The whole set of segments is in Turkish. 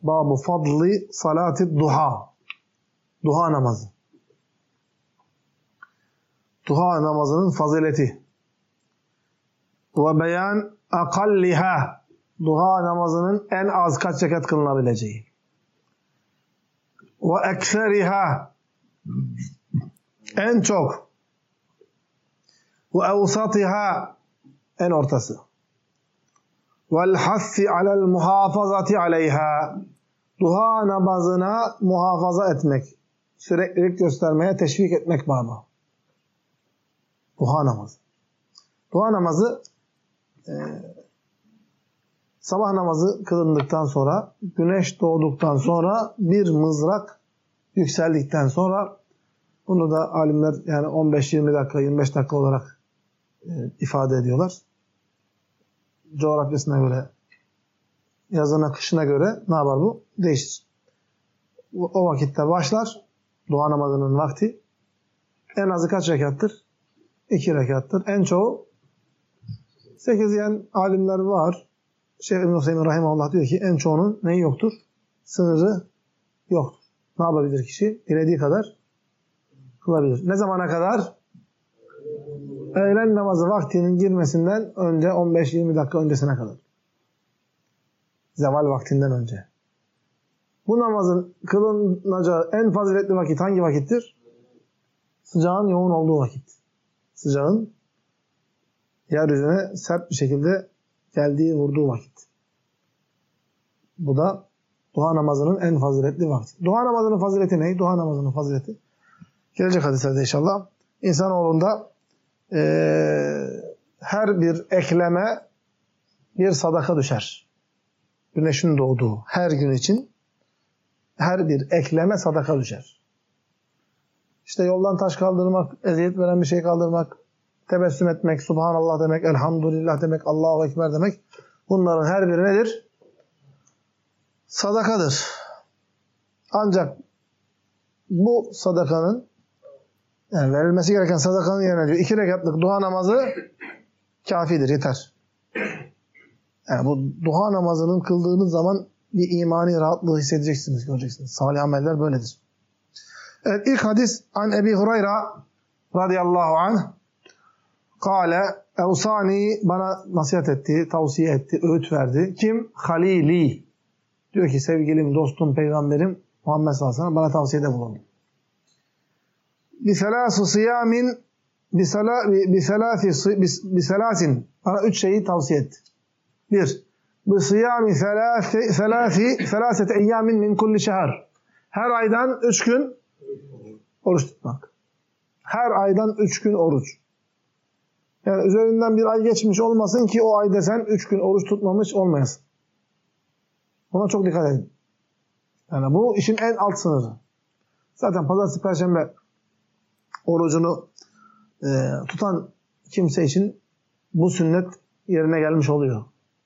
Babu fadli salati duha. Duha namazı. Duha namazının fazileti. Ve beyan akalliha. Duha namazının en az kaç rekat kılınabileceği. Ve ekseriha. En çok. Ve evsatiha. En ortası. Vel hassi alel muhafazati aleyha. Duha namazına muhafaza etmek. Süreklilik göstermeye teşvik etmek babı. Duha namazı. Duha namazı sabah namazı kılındıktan sonra, güneş doğduktan sonra bir mızrak yükseldikten sonra, bunu da alimler yani 15-20 dakika, 25 dakika olarak ifade ediyorlar. Coğrafyasına göre, yazına, kışına göre ne yapar bu? Değişir. O vakitte başlar. Duha namazının vakti. En azı kaç rekattır? 2 rekattır. En çoğu 8 diyen alimler var. Şeyh İbn-i Hüseyin Rahimahullah diyor ki en çoğunun neyi yoktur? Sınırı yoktur. Ne yapabilir kişi? Dilediği kadar kılabilir. Ne zamana kadar? Öğlen namazı vaktinin girmesinden önce 15-20 dakika öncesine kadar. Zeval vaktinden önce. Bu namazın kılınacağı en faziletli vakit hangi vakittir? Sıcağın yoğun olduğu vakit. Sıcağın yeryüzüne sert bir şekilde geldiği, vurduğu vakit. Bu da duha namazının en faziletli vakti. Duha namazının fazileti ne? Duha namazının fazileti. Gelecek hadislerde inşallah. İnsanoğlunda her bir ekleme bir sadaka düşer. Güneşin doğduğu her gün için her bir ekleme sadaka düşer. İşte yoldan taş kaldırmak, eziyet veren bir şey kaldırmak, tebessüm etmek, Subhanallah demek, Elhamdülillah demek, Allahu Ekber demek. Bunların her biri nedir? Sadakadır. Ancak bu sadakanın, yani verilmesi gereken sadakanın yerine diyor, 2 rekatlık duha namazı kafidir, yeter. Yani bu duha namazının kıldığınız zaman bir imani rahatlığı hissedeceksiniz, göreceksiniz. Salih ameller böyledir. Evet, ilk hadis an Ebi Hureyre radıyallahu anh kâle evsani, bana nasihat etti, tavsiye etti, öğüt verdi. Kim? Halili. Diyor ki sevgilim, dostum, peygamberim Muhammed sallallahu aleyhi ve sellem bana tavsiyede bulundu. Biselasu siyamin biselasin, bana 3 şeyi tavsiye etti. 1. Bisiyami selasete eyyamin min kulli şehr. Her aydan 3 gün oruç tutmak. Her aydan 3 gün oruç. Yani üzerinden bir ay geçmiş olmasın ki o ayda sen 3 gün oruç tutmamış olmayasın. Buna çok dikkat edin. Yani bu işin en alt sınırı. Zaten pazartesi, perşembe orucunu tutan kimse için bu sünnet yerine gelmiş oluyor.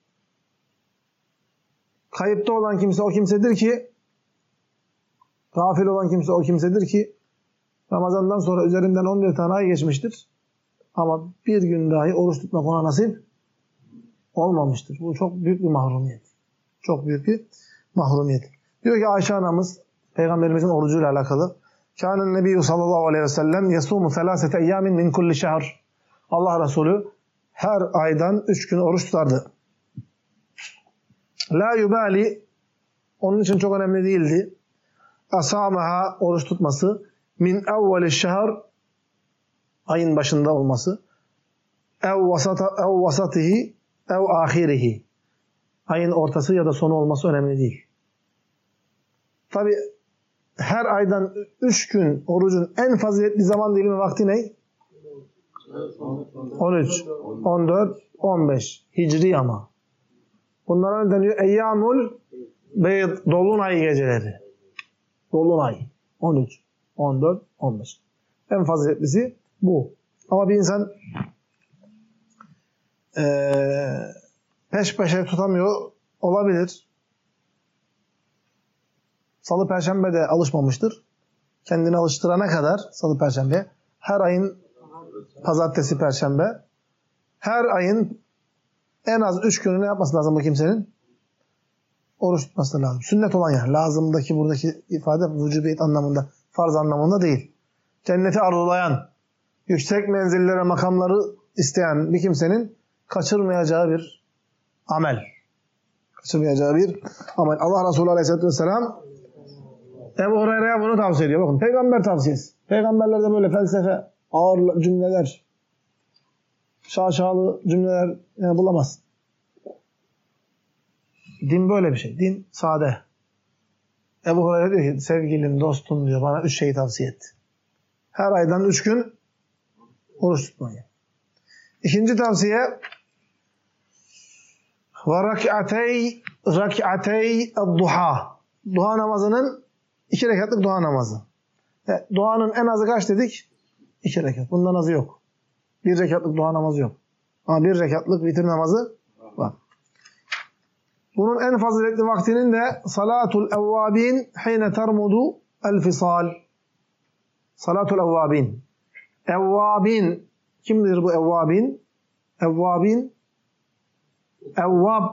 Kayıpta olan kimse o kimsedir ki, gafil olan kimse o kimsedir ki, Ramazan'dan sonra üzerinden 11 tane ay geçmiştir. Ama bir gün dahi oruç tutmak ona nasip olmamıştır. Bu çok büyük bir mahrumiyet. Çok büyük bir mahrumiyet. Diyor ki Ayşe anamız, Peygamberimizin orucuyla alakalı. Kânen nebiyyü sallallahu aleyhi ve sellem yasûmu selâsete eyyâmin min kulli şehr. Allah Resulü her aydan 3 gün oruç tutardı. La yubali, onun için çok önemli değildi. Asâmeha, oruç tutması. Min evveli şehr, ayın başında olması. Ev vasatihi, ev ahirihi. Ayın ortası ya da sonu olması önemli değil. Tabi her aydan 3 gün orucun en faziletli zaman dilimi vakti ne? 13, 14, 15. Hicri ama. Bunlara ne deniyor? Eyyamul beyd, dolunay geceleri. Dolunay. 13, 14, 15. En faziletlisi bu. Ama bir insan peş peşe tutamıyor olabilir. Salı perşembe de alışmamıştır. Kendini alıştırana kadar salı perşembe, her ayın pazartesi perşembe, her ayın en az 3 günü ne yapması lazım bu kimsenin? oruç tutması lazım. Sünnet olan yani. Lazımdaki buradaki ifade vücubiyet anlamında, farz anlamında değil. Cenneti arzulayan, yüksek menzillere, makamları isteyen bir kimsenin kaçırmayacağı bir amel. Kaçırmayacağı bir amel. Allah Resulü Aleyhisselatü Vesselam Ebu Hureyre'ye bunu tavsiye ediyor. Bakın peygamber tavsiyesi. Peygamberlerde böyle felsefe, ağır cümleler, şaşalı cümleler yani bulamazsın. Din böyle bir şey. Din sade. Ebu Hureyre diyor ki sevgilim, dostum diyor bana 3 şeyi tavsiye etti. Her aydan 3 gün oruç tutmayı. İkinci tavsiye ve rak'atey duha. Duha namazının 2 rekatlık duha namazı. Duanın en azı kaç dedik? 2 rekat. Bundan azı yok. 1 rekatlık duha namazı yok. Ama 1 rekatlık vitir namazı var. Bunun en faziletli vaktinin de salatul evvabin hine termudu el fisal. Salatul evvabin. Evvabin. Kimdir bu evvabin? Evvabin. Evvab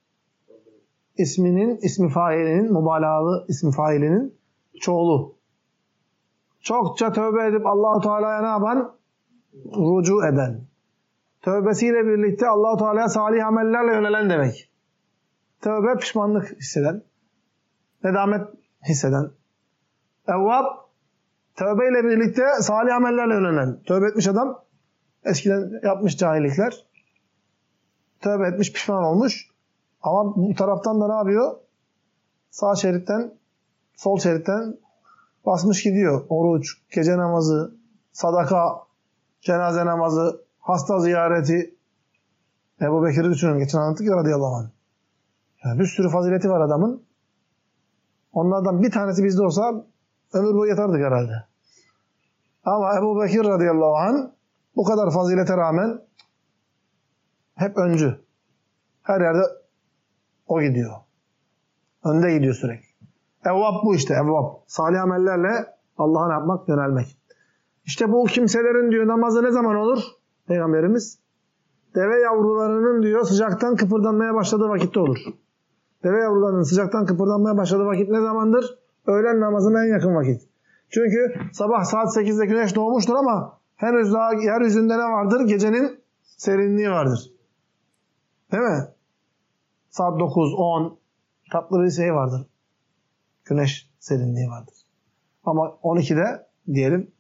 ismi failinin, mübalağalı ismi failinin çoğulu. Çokça tövbe edip Allah-u Teala'ya ne yapan? Rucu eden. Tövbesiyle birlikte Allah-u Teala'ya salih amellerle yönelen demek. Tövbe pişmanlık hisseden, nedamet hisseden. Evvab, tövbeyle birlikte salih amellerle yönelen. Tövbe etmiş adam, eskiden yapmış cahillikler. Tövbe etmiş, pişman olmuş. Ama bu taraftan da ne yapıyor? Sağ şeritten, sol şeritten basmış gidiyor. Oruç, gece namazı, sadaka, cenaze namazı, hasta ziyareti. Ebu Bekir'i düşünün. Geçen anlattık ya radıyallahu anh. Yani bir sürü fazileti var adamın. Onlardan bir tanesi bizde olsa ömür boyu yatardık herhalde. Ama Ebu Bekir radıyallahu anh bu kadar fazilete rağmen hep öncü. Her yerde o gidiyor. Önde gidiyor sürekli. Evvab bu işte, evvab. Salih amellerle Allah'a ne yapmak? Yönelmek. İşte bu kimselerin diyor namazı ne zaman olur? Peygamberimiz deve yavrularının diyor sıcaktan kıpırdanmaya başladığı vakitte olur. Deve yavrularının sıcaktan kıpırdanmaya başladığı vakit ne zamandır? Öğlen namazına en yakın vakit. Çünkü sabah saat 8'de güneş doğmuştur ama henüz daha yeryüzünde ne vardır? Gecenin serinliği vardır. Değil mi? Saat 9, 10 tatlı bir şey vardır. Güneş serinliği vardır. Ama 12'de diyelim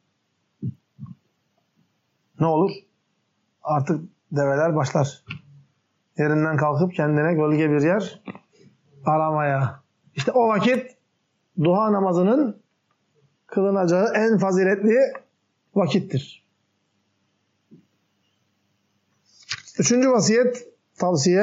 ne olur? Artık develer başlar. Yerinden kalkıp kendine gölge bir yer aramaya. İşte o vakit duha namazının kılınacağı en faziletli vakittir. Üçüncü vasiyet, tavsiye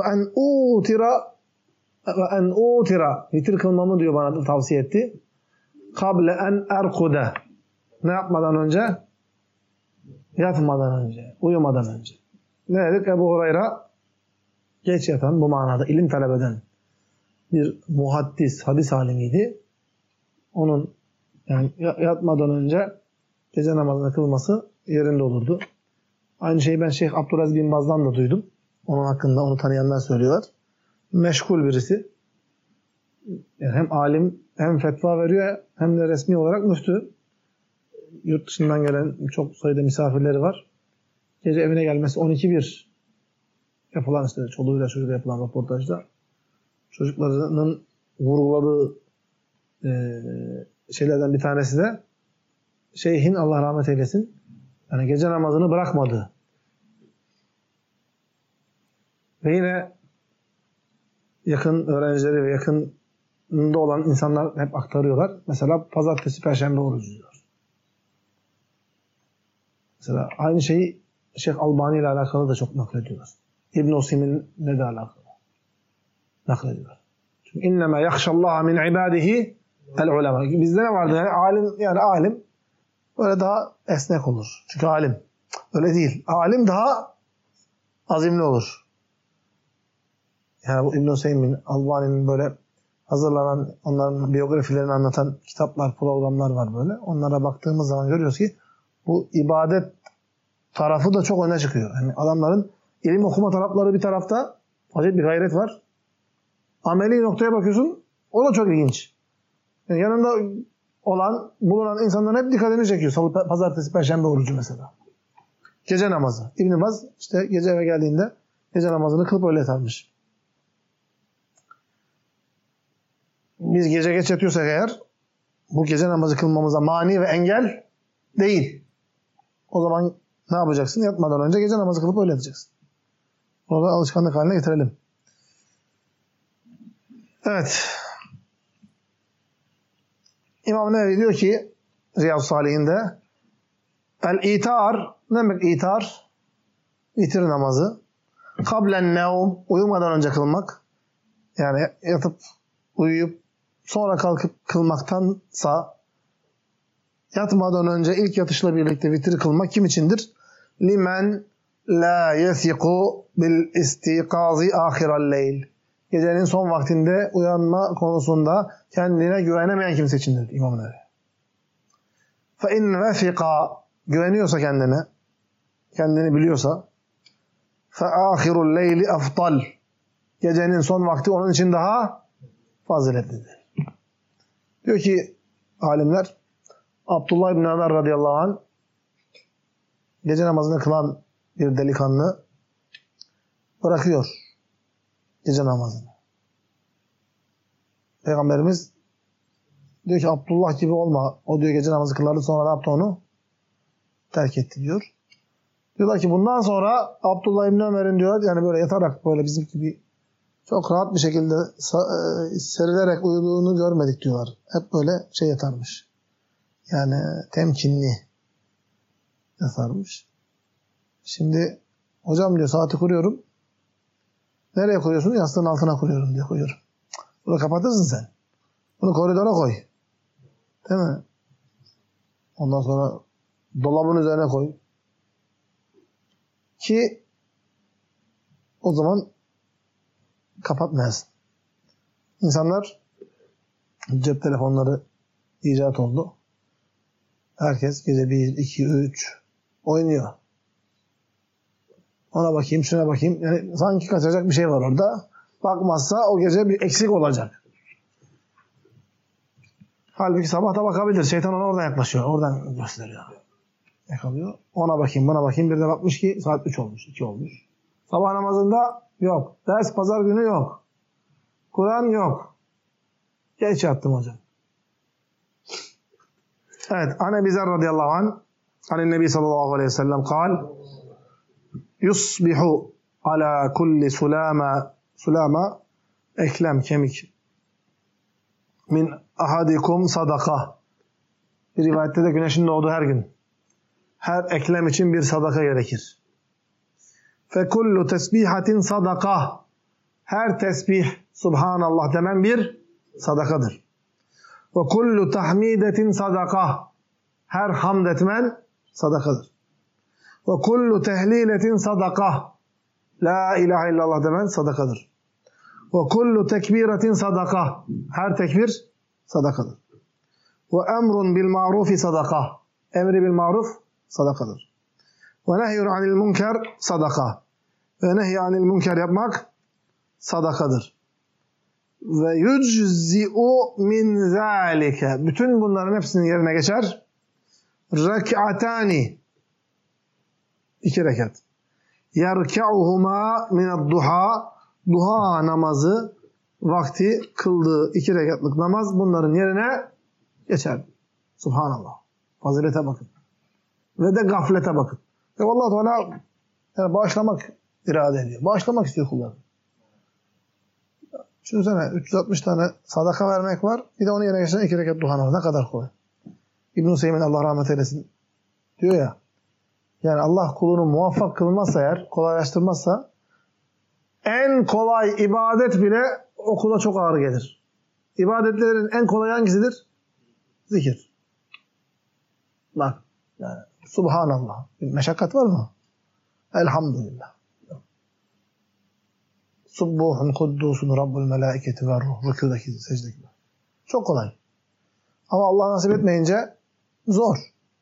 en utira vitir kılmamı diyor bana da tavsiye etti. Kable en erkude. Ne yapmadan önce? Yatmadan önce, uyumadan önce. Ne dedik? Ebu Hureyre geç yatan, bu manada ilim talep eden bir muhaddis, hadis alimiydi. Onun yani yatmadan önce gece namazını kılması yerinde olurdu. Aynı şeyi ben Şeyh Abdülaziz bin Baz'dan da duydum. Onun hakkında, onu tanıyanlar söylüyorlar. Meşgul birisi. Yani hem alim, hem fetva veriyor, hem de resmi olarak müftü. Yurt dışından gelen çok sayıda misafirleri var. Gece evine gelmesi 12-1 yapılan işte çoluğuyla çocuğuyla yapılan röportajda çocuklarının vurguladığı şeylerden bir tanesi de şeyhin Allah rahmet eylesin yani gece namazını bırakmadı. Ve yine yakın öğrencileri ve yakınında olan insanlar hep aktarıyorlar. Mesela pazartesi, perşembe oruç tutuyor. Mesela aynı şeyi Şeyh Albani ile alakalı da çok naklediyorlar. İbn-i Usim'in ne de alakalı naklediyorlar. Çünkü innema yahşallaha min ibadihi el ulema. Bizde ne vardı? Yani alim böyle daha esnek olur. Çünkü alim. Öyle değil. Alim daha azimli olur. Yani bu İbn-i Usim'in, Albani'nin böyle hazırlanan, onların biyografilerini anlatan kitaplar, programlar var böyle. Onlara baktığımız zaman görüyoruz ki bu ibadet tarafı da çok öne çıkıyor. Yani adamların ilim okuma tarafları bir tarafta acayip bir gayret var. Ameli noktaya bakıyorsun. O da çok ilginç. Yani yanında bulunan insanların hep dikkatini çekiyor. Salı, pazartesi, perşembe orucu mesela. Gece namazı. İbn Baz işte gece eve geldiğinde gece namazını kılıp öyle yatarmış. Biz gece geç yatıyorsak eğer bu gece namazı kılmamıza mani ve engel değil. O zaman ne yapacaksın? Yatmadan önce gece namazı kılıp öyle yatacaksın. Onu da alışkanlık haline getirelim. Evet. İmam Nevevi diyor ki Riyad-ı Salihinde el-itar, ne demek itar? Vitir namazı. Kablen nevm, uyumadan önce kılmak. Yani yatıp uyuyup sonra kalkıp kılmaktansa yatmadan önce ilk yatışla birlikte vitir kılmak kim içindir? Limen la yesiku bil istikazi ahiral leyl. Gecenin son vaktinde uyanma konusunda kendine güvenemeyen kimse içindir İmam Nevevi. Fe in vefika, güveniyorsa kendini biliyorsa fe ahirul leyli afdal. Gecenin son vakti onun için daha faziletlidir. Diyor ki alimler, Abdullah İbni Ömer radıyallahu anh gece namazını kılan bir delikanlı bırakıyor gece namazını. Peygamberimiz diyor ki Abdullah gibi olma. O diyor gece namazı kılardı, sonra ne yaptı onu? Terk etti diyor. Diyorlar ki bundan sonra Abdullah İbni Ömer'in diyor yani böyle yatarak böyle bizim gibi çok rahat bir şekilde serilerek uyuduğunu görmedik diyorlar. Hep böyle yatarmış. Yani temkinli yatarmış. Şimdi hocam diyor saati kuruyorum. Nereye kuruyorsun? Yastığın altına kuruyorum diyor. Koyuyorum. Bunu kapatırsın sen. Bunu koridora koy. Değil mi? Ondan sonra dolabın üzerine koy. Ki o zaman kapatmayasın. İnsanlar cep telefonları icat oldu. Herkes gece 1, 2, 3 oynuyor. Ona bakayım, şuna bakayım. Yani sanki kaçacak bir şey var orada. Bakmazsa o gece bir eksik olacak. Halbuki sabah da bakabilir. Şeytan ona oradan yaklaşıyor. Oradan gösteriyor. Yakalıyor. Ona bakayım, buna bakayım. Bir de bakmış ki saat 3 olmuş, 2 olmuş. Sabah namazında yok. Ders pazar günü yok. Kur'an yok. Geç yattım hocam. Evet. An Ebi Zer radıyallahu anh An Nebi sallallahu aleyhi ve sellem kal yusbihu ala kulli sulama eklem, kemik min ahadikum sadaka. Bir rivayette de güneşin doğduğu her gün. Her eklem için bir sadaka gerekir. Fe kullu tesbihatin sadaka. Her tesbih subhanallah demen bir sadakadır. Ve kullu tahmidetin sadaka. Her hamd etmen sadakadır. Ve kullu tehliletin sadaka. La ilahe illallah demen sadakadır. Ve kullu tekbiratin sadaka. Her tekbir sadakadır. Ve emrun bil marufi sadaka. Emri bil maruf sadakadır. Ve nehyun anil münker sadaka. Ve nehy anil münker yapmak sadakadır. Ve yüczi'u min zâlike. Bütün bunların hepsinin yerine geçer. Rek'atani. 2 rekat. Yerka'uhuma mined-duha. Duha namazı vakti kıldığı 2 rekatlık namaz bunların yerine geçer. Subhanallah. Fazilete bakın. Ve de gaflete bakın. Ve Allah Teala yani bağışlamak irade ediyor. Bağışlamak istiyor kulları. Düşünsene 360 tane sadaka vermek var. Bir de onu yerine geçiren 2 rekat duha namazı. Ne kadar kolay. İbn-i Hüseyin Allah rahmet eylesin diyor ya. Yani Allah kulunu muvaffak kılmazsa eğer, kolaylaştırmazsa en kolay ibadet bile o kula çok ağır gelir. İbadetlerin en kolay hangisidir? Zikir. Bak. Yani, Subhanallah. Bir meşakkat var mı? Elhamdülillah. Subbuhun kuddusun Rabbul melaiketi ve ruh. Rükûdaki, secdeki. Çok kolay. Ama Allah nasip etmeyince zor.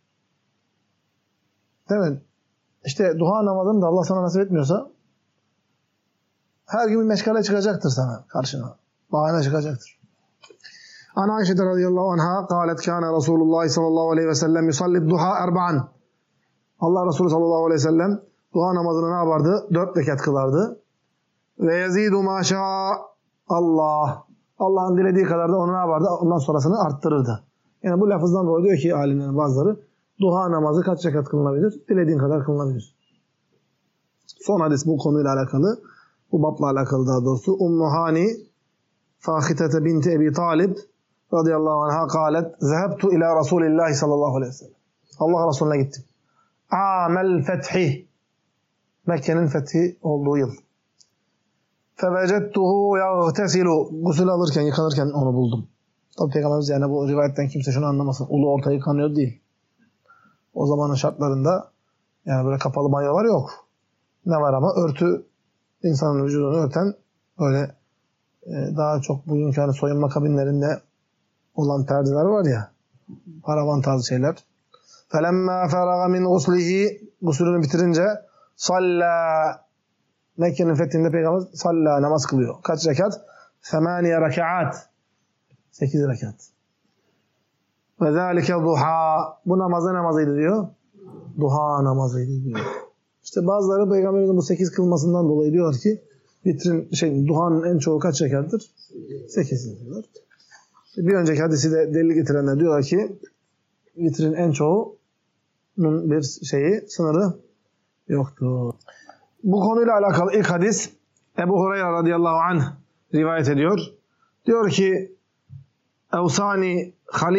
Değil mi? İşte duha namazını da Allah sana nasip etmiyorsa her gün bir meşgale çıkacaktır sana karşına. Bahane çıkacaktır. An Ayşe radıyallahu anha kâlet kâne Resulullah sallallahu aleyhi ve sellem yusallid duha erba'an. Allah Resulü sallallahu aleyhi ve sellem duha namazını ne yapardı? 4 rekat kılardı. Ve yezidu maşa Allah. Allah'ın dilediği kadar da onu ne yapardı? Ondan sonrasını arttırırdı. Yani bu lafızdan dolayı diyor ki alimlerin bazıları duha namazı kaç rekat kılınabilir? Dilediğin kadar kılınabilir. Son hadis bu konuyla alakalı. Bu babla alakalı daha doğrusu. Ummu Hani Fâhitete binti Ebi Talib radıyallahu anh'a kâlet zehebtu ila Resulillahi sallallahu aleyhi ve sellem. Allah Resulüne gittim. Amel fethi. Mekke'nin fethi olduğu yıl. Fevecettuhu yagtesilu. Gusül alırken, yıkanırken onu buldum. Tabi Peygamberimiz yani bu rivayetten kimse şunu anlamasın. Ulu orta yıkanıyor değil. O zamanın şartlarında yani böyle kapalı banyolar yok. Ne var ama örtü insanın vücudunu örten öyle daha çok bugünkü hani soyunma kabinlerinde olan perdeler var ya, paravan tarzı şeyler. فَلَمَّا فَرَغَ مِنْ غُسْلِهِ Gusülünü bitirince salla. Mekke'nin fethinde Peygamber salla, namaz kılıyor. Kaç rekat? 8 rekat. 8 rekat. وَذَٰلِكَ duha. Bu namazıydı diyor. Duha namazıydı diyor. İşte bazıları Peygamberimizin bu 8 kılmasından dolayı diyorlar ki duhanın en çoğu kaç rekattır? 8 diyorlar. Bir önceki hadisi de delil getirenler diyorlar ki vitrin en çoğunun bir sınırı yoktur. Bu konuyla alakalı ilk hadis Ebu Hureyre radıyallahu anh rivayet ediyor. Diyor ki Evsani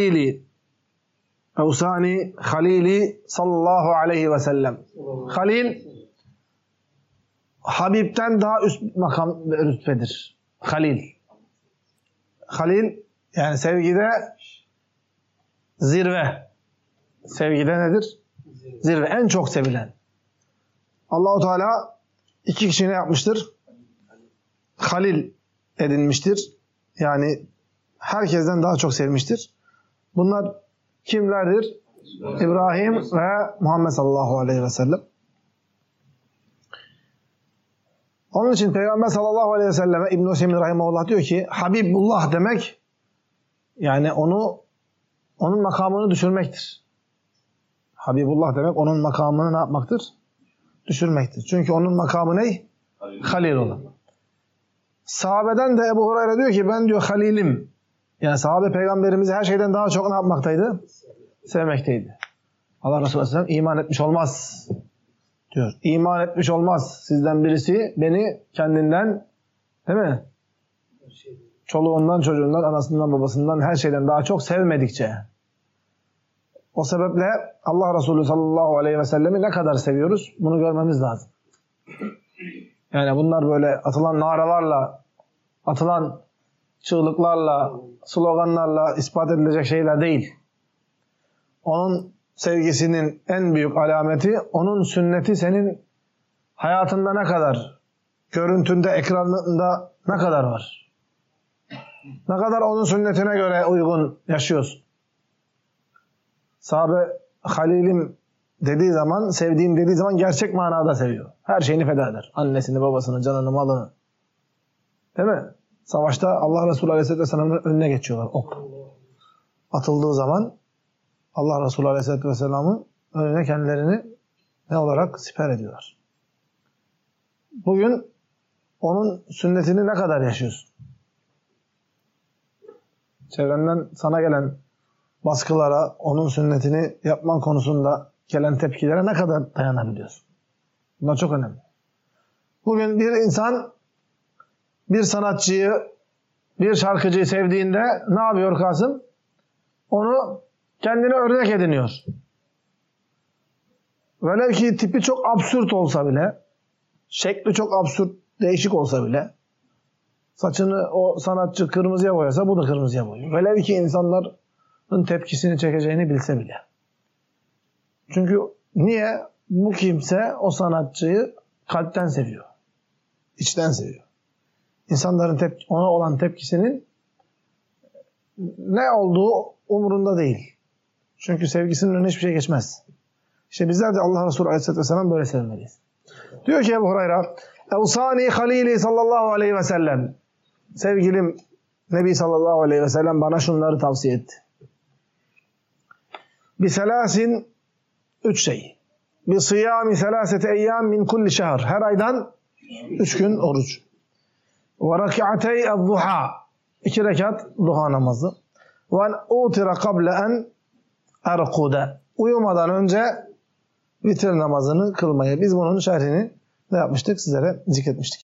Halili sallallahu aleyhi ve sellem. Halil Habib'ten daha üst makam ve rütbedir. Halil yani sevgide zirve. Sevgide nedir? Zirve. En çok sevilen. Allah-u Teala 2 kişi ne yapmıştır? Halil edinmiştir. Yani herkesten daha çok sevmiştir. Bunlar kimlerdir? İbrahim ve Muhammed sallallahu aleyhi ve sellem. Onun için Peygamber sallallahu aleyhi ve selleme İbn-i Hüseyin rahimahullah diyor ki Habibullah demek yani onun makamını düşürmektir. Habibullah demek onun makamını ne yapmaktır? Düşürmektir. Çünkü onun makamı ne? Halil olan. Sahabeden de Ebu Hureyre diyor ki ben diyor halilim. Yani sahabe peygamberimizi her şeyden daha çok ne yapmaktaydı? Sevmekteydi. Allah Resulü Aleyhisselam iman etmiş olmaz diyor. İman etmiş olmaz. Sizden birisi beni kendinden değil mi? Çoluğundan, çocuğundan, anasından, babasından her şeyden daha çok sevmedikçe. O sebeple Allah Resulü sallallahu aleyhi ve sellemi ne kadar seviyoruz? Bunu görmemiz lazım. Yani bunlar böyle atılan naralarla, atılan çığlıklarla, sloganlarla ispat edilecek şeyler değil. Onun sevgisinin en büyük alameti, onun sünneti senin hayatında ne kadar, görüntünde, ekranında ne kadar var? Ne kadar onun sünnetine göre uygun yaşıyorsun? Sahabe halilim dediği zaman, sevdiğim dediği zaman gerçek manada seviyor. Her şeyini feda eder. Annesini, babasını, canını, malını. Değil mi? Savaşta Allah Resulü Aleyhisselatü Vesselam'ın önüne geçiyorlar. Ok. Atıldığı zaman Allah Resulü Aleyhisselatü Vesselam'ın önüne kendilerini ne olarak siper ediyorlar. Bugün onun sünnetini ne kadar yaşıyorsun? Çevrenden sana gelen baskılara, onun sünnetini yapman konusunda gelen tepkilere ne kadar dayanabiliyorsun? Bunlar çok önemli. Bugün bir insan bir sanatçıyı, bir şarkıcıyı sevdiğinde ne yapıyor Kasım? Onu kendine örnek ediniyor. Velev ki tipi çok absürt olsa bile, şekli çok absürt, değişik olsa bile, saçını o sanatçı kırmızıya boyasa bu da kırmızıya boyuyor. Velev ki insanların tepkisini çekeceğini bilse bile. Çünkü niye? Bu kimse o sanatçıyı kalpten seviyor. İçten seviyor. İnsanların ona olan tepkisinin ne olduğu umurunda değil. Çünkü sevgisinin önüne hiçbir şey geçmez. İşte bizler de Allah Resulü Aleyhisselatü Vesselam böyle sevmeliyiz. Diyor ki Ebu Hureyre, Evsani Halili sallallahu aleyhi ve sellem. Sevgilim Nebi sallallahu aleyhi ve sellem bana şunları tavsiye etti. Biselasin 3 şey. Bi siyami selasete eyyam min kulli şehr. Her aydan 3 gün oruç. Ve rak'atey el-duha. 2 rekat duha namazı. Ve en utira kable en erkude. Uyumadan önce vitir namazını kılmaya. Biz bunun şerhini ne yapmıştık? Sizlere zikretmiştik.